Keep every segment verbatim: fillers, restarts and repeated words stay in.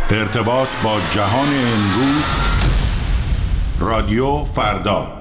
ارتباط با جهان امروز. رادیو فردا.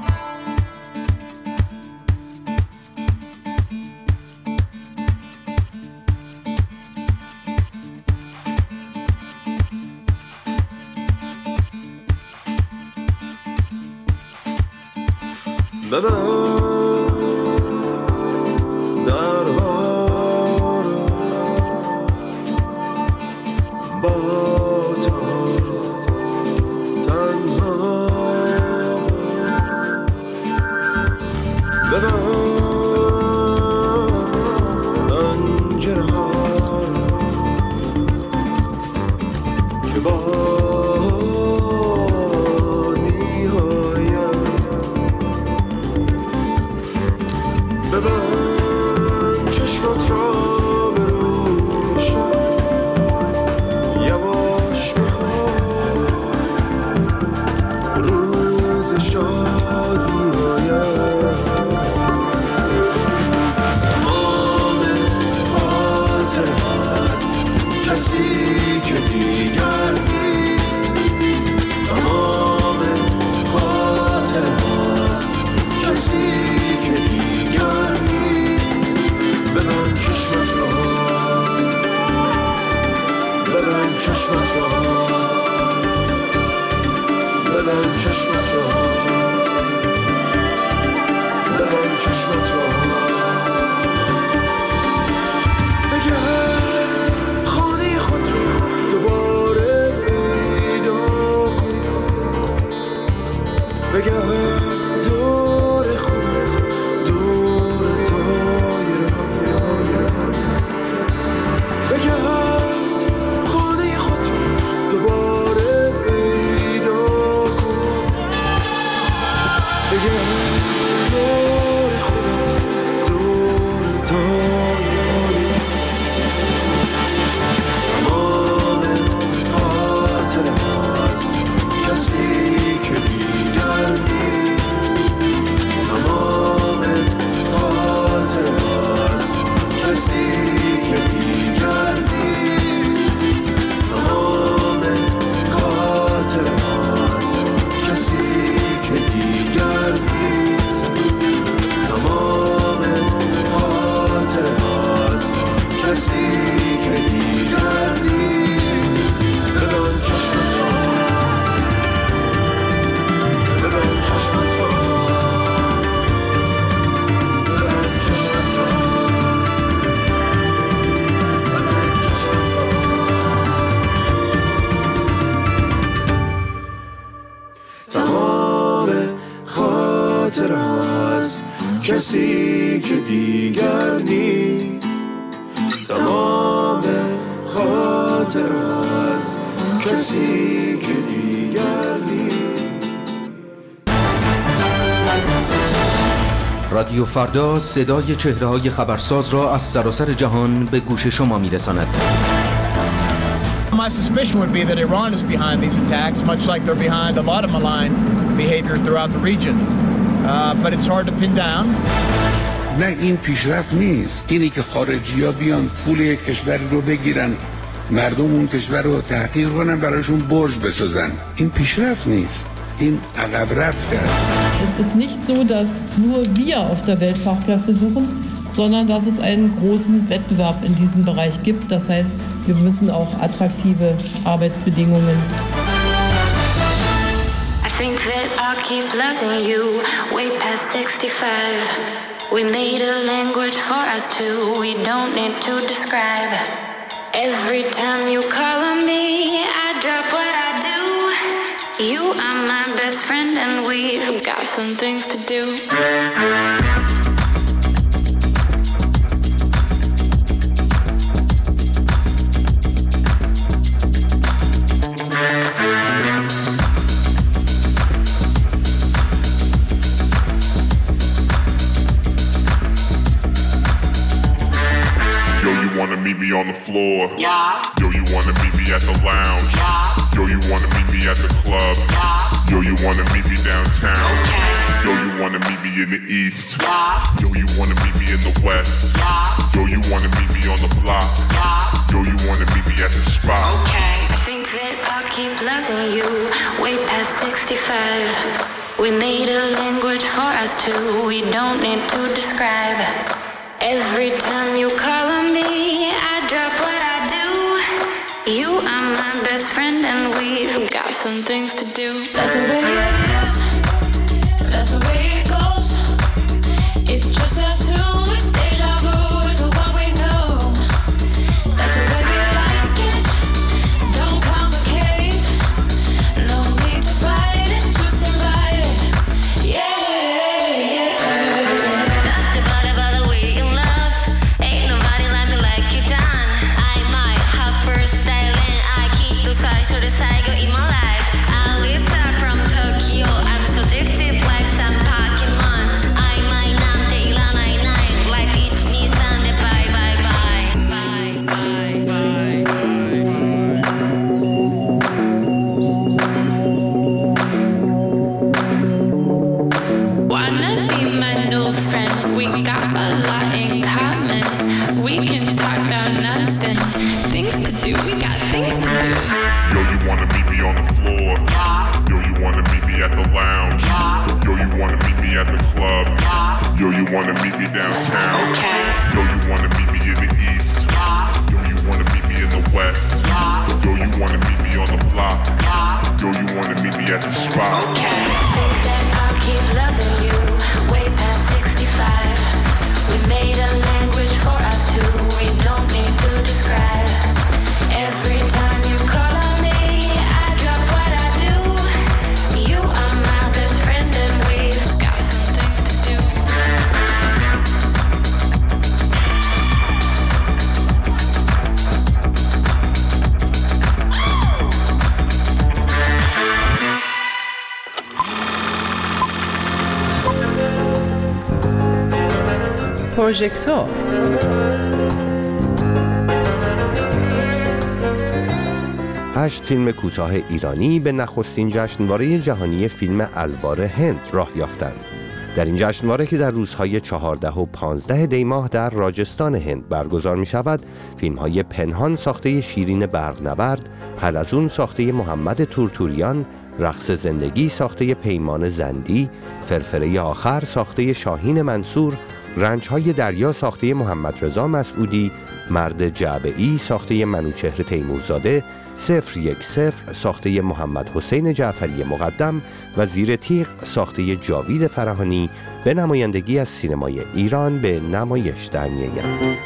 کسی که دیگر نیست، تمام خاطر از کسی که دیگر نیست. رادیو فردا صدای چهره‌های خبرساز را از سراسر جهان به گوش شما می‌رساند. My suspicion would be that Iran is behind these attacks, much like they're behind a lot of malign behavior throughout the region. Uh, but it's hard to pin down. نه این پیشرفت نیست. اینی که خارجی‌ها بیان پول یک کشور رو بگیرن، مردم اون کشور رو تحقیر کنن، براشون برج بسازن، این پیشرفت نیست. این عقب رفته است. Es ist nicht so, dass nur wir auf der Welt Fachkräfte suchen, sondern dass es einen großen Wettbewerb in diesem Bereich gibt. Das heißt, wir müssen auch attraktive Arbeitsbedingungen. I think that I'll keep loving you way past sixty-five. We made a language for us two, we don't need to describe. Every time you call on me, I drop what I do. You are my best friend and we've got some things to do. Wanna meet me on the floor? Yeah. Yo, you wanna meet me at the lounge? Yeah. Yo, you wanna meet me at the club? Yeah. Yo, you wanna meet me downtown? Okay. Yo, you wanna meet me in the east? Yeah. Yo, you wanna meet me in the west? Yeah. Yo, you wanna meet me on the block? Yeah. Yo, you wanna meet me at the spot? Okay. I think you, way past sixty-five. We made a language for us two, we don't need to describe. Every time you call on me, I drop what I do. You are my best friend and we've got some things to do. That's the way it is, that's the way it goes. It's just us two, it's deja vu to what we know. That's the way we like it, don't complicate. No need to fight it, just invite it. Yeah, yeah. Nothing but about the way you love. Ain't nobody like me like you done. I might have first style and I keep the size so the cycle in my life. Alisa from Tokyo, I'm so addictive like some Pokemon. I might not day night night like each Nissan. Bye bye bye bye bye bye bye. Wanna be my new friend? We got a lot in common. We can talk about nothing. Things to do, we got things to do. Yo, you wanna meet me on the floor? Yo, you wanna meet me at the lounge? Yo, you wanna meet me at the club? Yo, you wanna meet me downtown? Yo, you wanna meet me in the east? Yo, you wanna meet me in the west? Yo, you wanna meet me on the block? Yo, you wanna meet me at the spot? Think that I'll keep loving you, way past sixty-five. We made a language for us two, we don't need to describe. Every time you call on me, I drop what I do. You are my best friend and we've got some things to do. پروژکتور هشت فیلم کوتاه ایرانی به نخستین جشنواره جهانی فیلم الوار هند راه یافتند. در این جشنواره که در روزهای چهارده و پانزده دی ماه در راجستان هند برگزار می شود، فیلم‌های پنهان ساخته شیرین برق‌نورد، حلزون ساخته محمد تورتوریان، رقص زندگی ساخته پیمان زندی، فرفره آخر ساخته شاهین منصور، رنج‌های دریا ساخته محمد رضا مسعودی، مرد جعبه‌ای ساخته منوچهر تیمورزاده، صفر یک صفر ساخته محمد حسین جعفری مقدم و زیر تیغ ساخته جاوید فرهانی به نمایندگی از سینمای ایران به نمایش در می‌آیند.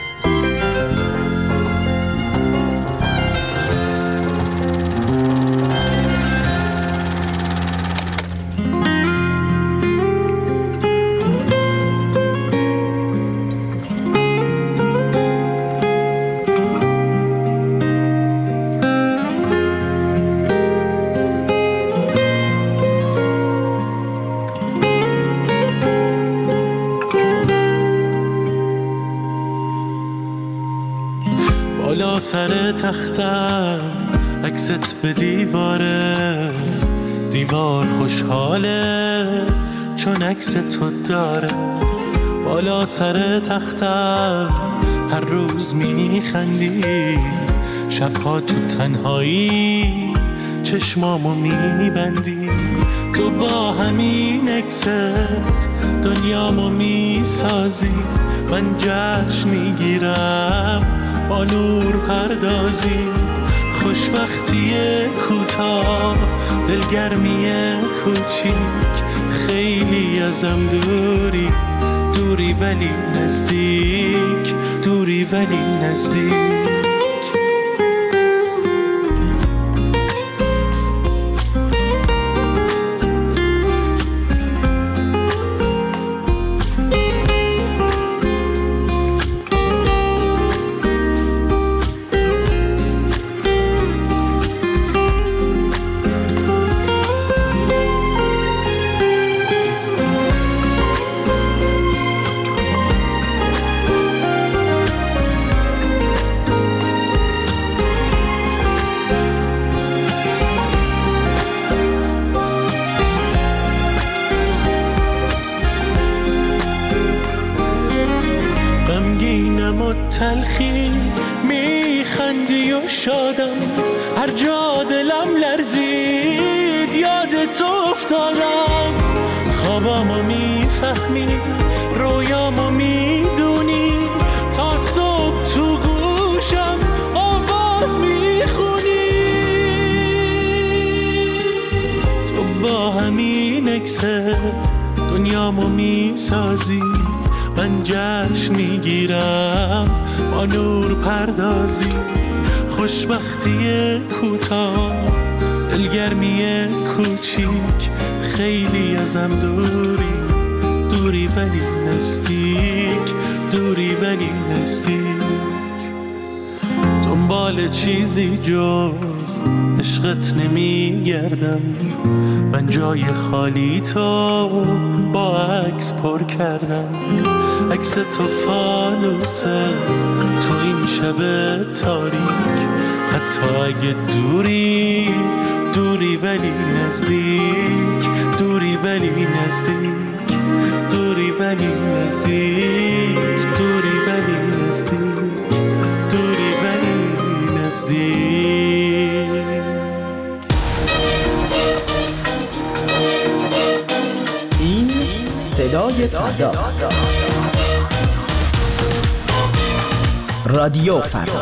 بالا سر تختم عکست به دیواره، دیوار خوشحاله چون عکس تو داره. بالا سر تختم هر روز میخندی، شبها تو تنهایی چشمامو میبندی. تو با همین عکست دنیامو میسازی، من جشن میگیرم با نور پردازی. خوشبختی کوتاه، دلگرمی کوچیک، خیلی ازم دوری، دوری ولی نزدیک، دوری ولی نزدیک. تلخی میخندی و شادم، هر جا دلم لرزید افتادم، خوابامو میفهمی، رویامو میدونی، تا صبح تو گوشم آواز میخونی. تو با همین اکست دنیامو میسازی، من جشن میگیرم با نور پردازی. خوشبختی کوتاه، دلگرمی کوچیک، خیلی ازم دوری، دوری ولی نزدیک، دوری ولی نزدیک. دنبال چیزی جز عشقت نمیگردم، من جای خالی تو با عکس پر کردم. عکس تو فانوسه تو این شب تاریک، حتی اگه دوری، دوری ولی نزدیک، دوری ولی نزدیک، دوری ولی نزدیک، دوری ولی نزدیک، دوری ولی نزدیک. این صدای فردا، رادیو فردا.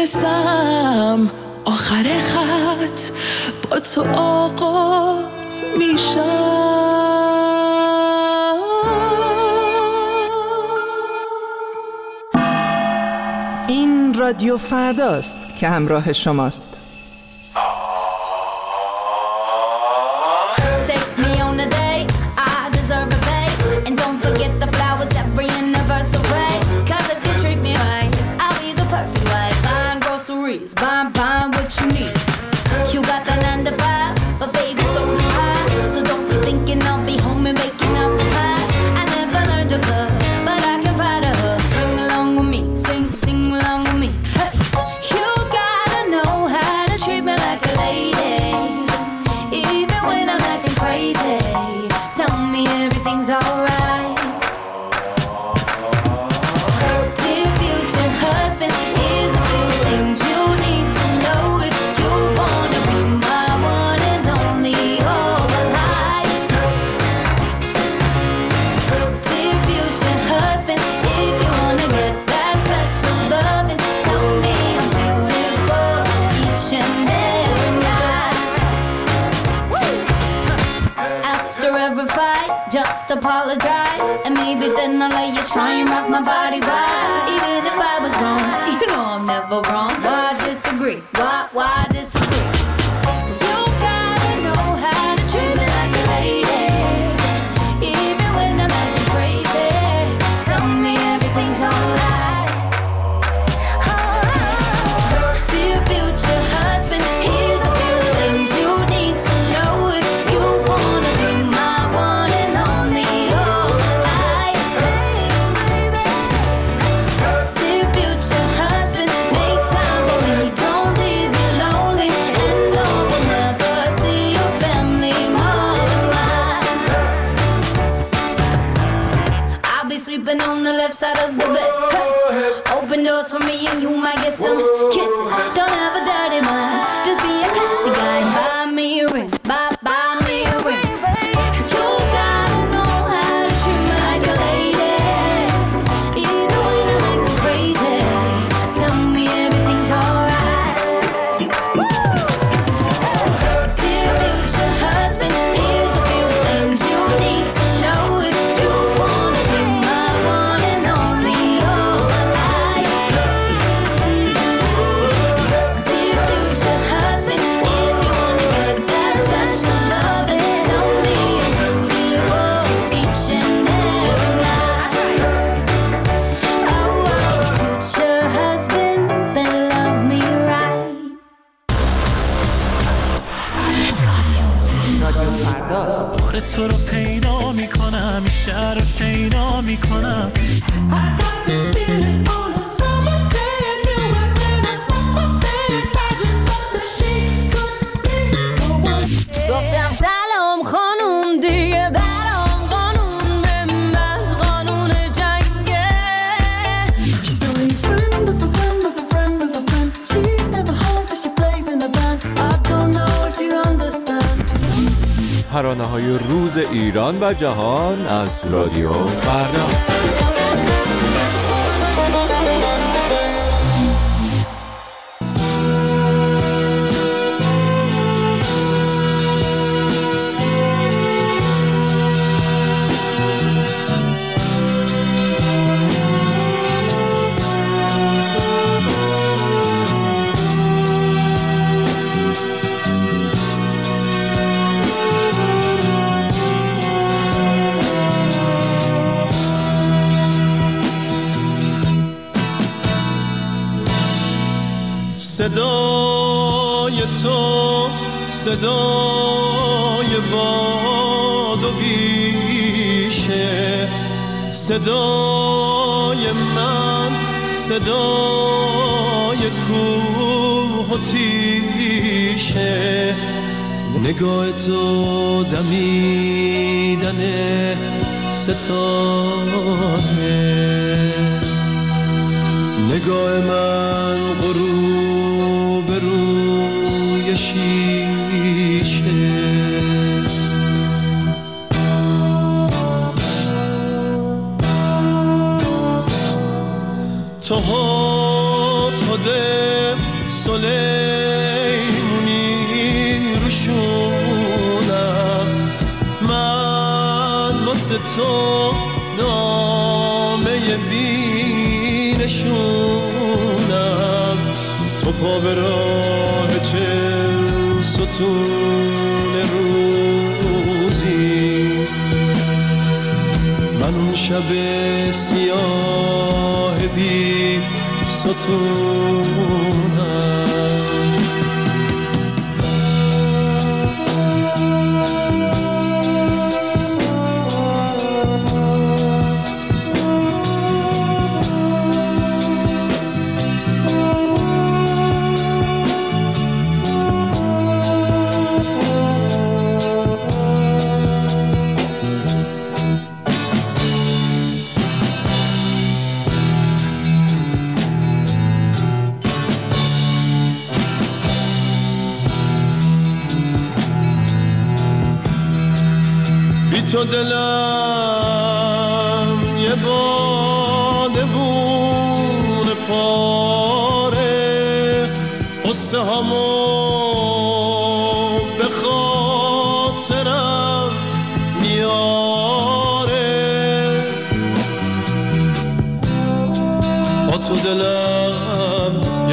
میرسم آخر خط با تو آغاز میشم. این رادیو فرداست که همراه شماست. Buying, buying what you need. You got that nine to five, but baby so do I. So don't be thinking I'll be home and making up the past. I never learned to plug, but I can ride a her. Sing along with me, sing, sing along with me. Hey. You gotta know how to treat me like a lady, even when I'm acting crazy. Tell me everything's alright. Dear future husband, here's a few things you need to know if you wanna be my one and only all my life. Dear future husband, if you wanna get that special loving, tell me I'm beautiful each and every night. After every fight, just apologize, and maybe then I'll let you try and rock my body right. Even if I was wrong, you know I'm never wrong. Why disagree? Why, why disagree? You gotta know how to treat me like a lady, even when I'm acting crazy. Tell me everything's alright. Oh, dear future husband, here's a few things you need to know if you wanna be my one and only all my life. Dear future husband, make time for me, don't leave me lonely, and no will never see your family more than mine. I'll be sleeping on the left side of the bed. Hey. Open doors for me and you might get some kisses. Don't have a dirty mind, just be a classy guy. Buy me a ring, buy, buy me a ring. You gotta know how to treat me like a lady, even when I'm acting crazy. Tell me everything's alright. Dear future husband, here's a few things you need to know if you wanna be my one and only all my life. Dear future husband, if you wanna get that special loving, tell me I'm beautiful each and every night. Oh, oh, future husband, better love me right. رادیو فردا. بار تو رو پیدا میکنم، این شهر رو شیدا میکنم. گفتم سلام خانوم دیگه برام قانون به من قانون جنگه. So a friend of a friend of a friend of a friend. She's never home but she plays in the band. I don't know if you understand. ترانه‌های روز ایران و جهان از رادیو فردا. صدای تو صدای باد و بیشه، صدای من صدای کوه و تیشه. نگاه تو دمیدن ستاره، نگاه من غروب روی شیشه. تو هات هده سلیمونی روشونم، من واسه تو نامه بینشونم، تو پا به راه چل ستون روزی، من اون شب سیاه بی ستونم. تو دلم یه بادبون پاره، قصه هامو به خاطرم میاره، با تو دلم یه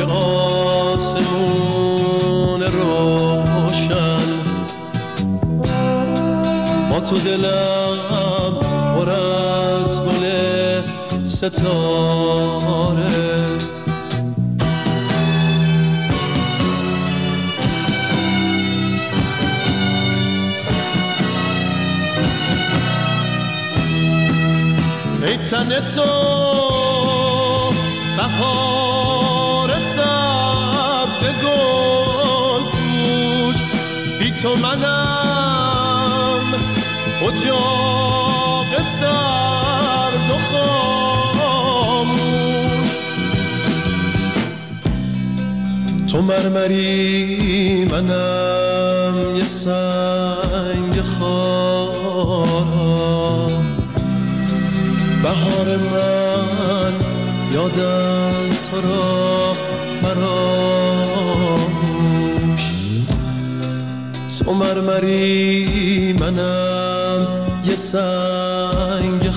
آسمون روشن، با تو دلم پر از گل ستاره، ای تن تو بهار سبز گل پوش، بی تو منم اجاق سرد و خاموش، تو مرمری منم یه سنگ خارم، بهار من یادم تو را فراموش، تو مرمری منم یه سنگ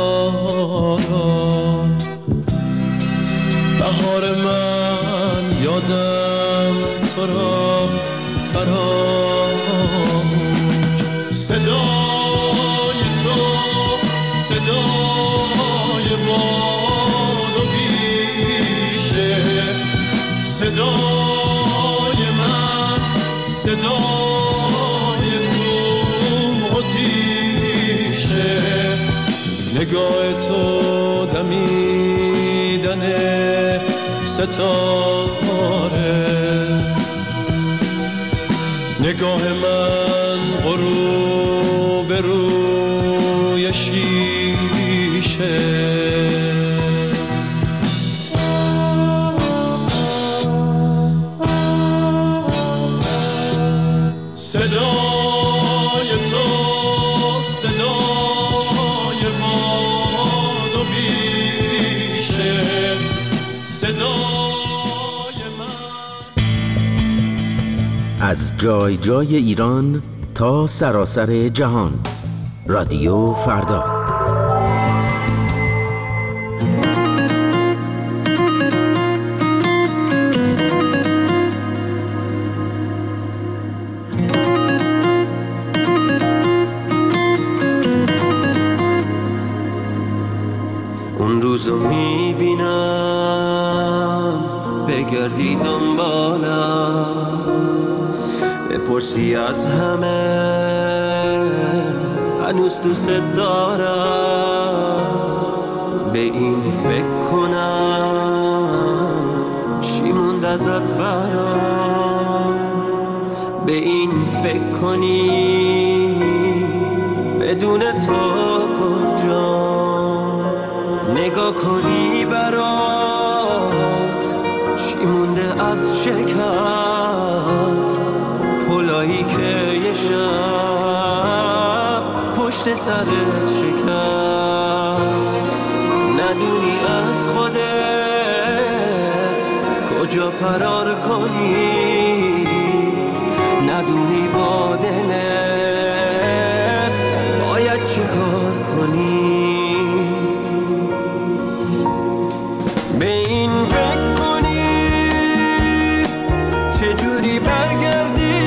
خارم، بهار من یادم تو را فراموش، صدای تو صدای باد و بیشه، صدای من صدای بوم و تیشه، نگاه تو دمیدن ستاره، نگاه من غروب روی شیشه، صدای تو صدای باد و بیشه، صدای من. از جای جای ایران تا سراسر جهان، رادیو فردا. اون روزو میبینم بگردی دنبالم، بپرسی از همه هنوز دوست دارم، به این فکر کنم چی موند ازت برام، به این فکر کنی بدون تو کجام، نگاه کنی برات چی مونده از شکست، پلایی که یه شب پشت سرت شکست، ندونی از خودت کجا کجا فرار کنی، ندونی با دلت باید چه کار کنی. به این فکر کنی چجوری برگردی،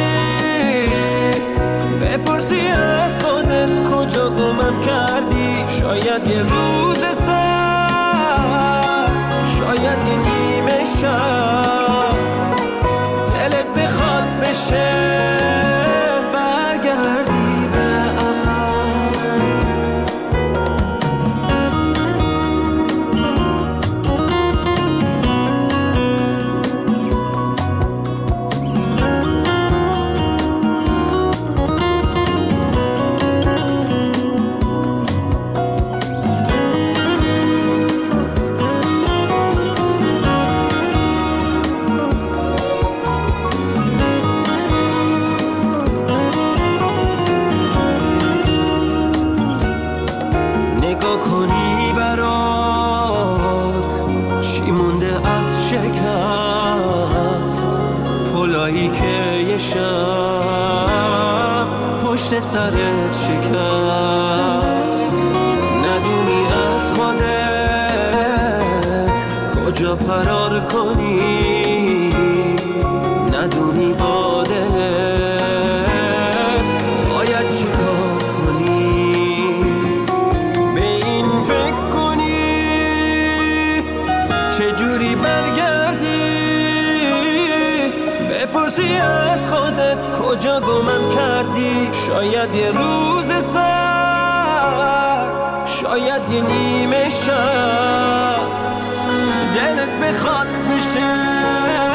بپرسی از خودت کجا گمم کردی. شاید یه روز سر، شاید یه نیمه شب دلت بخواد بشه برگردی به سرت شکست. ندونی از خودت کجا فرار کنی، ندونی با دلت باید چی کار کنی. به این فکر کنی چجوری برگردی، بپرسی از خودت کجا گمم کردی. شاید یه روز سر، شاید یه نیمه شب دلت بخواد بشه